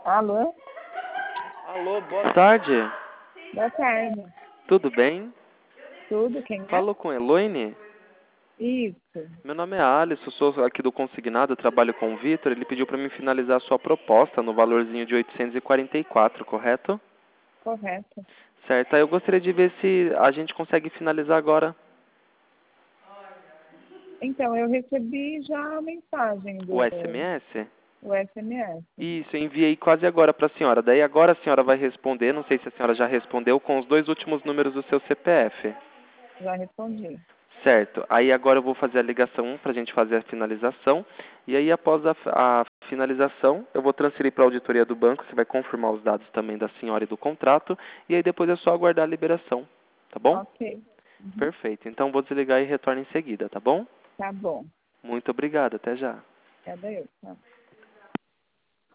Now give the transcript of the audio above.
Alô? Alô, boa tarde. Boa tarde. Tudo bem? Tudo, quem é? Falo com Eloine. Isso, Meu nome é Alisson, sou aqui do Consignado, trabalho com o Vitor. Ele pediu para mim finalizar a sua proposta no valorzinho de 844, correto? correto. Certo, aí eu gostaria de ver se a gente consegue finalizar agora. Então, eu recebi já a mensagem O do SMS? o SMS. Isso, eu enviei quase agora para a senhora. Daí agora a senhora vai responder, não sei se a senhora já respondeu, com os 2 últimos números do seu CPF. Já respondi. Certo. Aí agora eu vou fazer a ligação para a gente fazer a finalização. E aí após a finalização, eu vou transferir para a auditoria do banco. Você vai confirmar os dados também da senhora e do contrato. E aí depois é só aguardar a liberação. Tá bom? Ok. Uhum. Perfeito. Então vou desligar e retorno em seguida, tá bom? Tá bom. Muito obrigado. Até já. Cadê eu? Tá.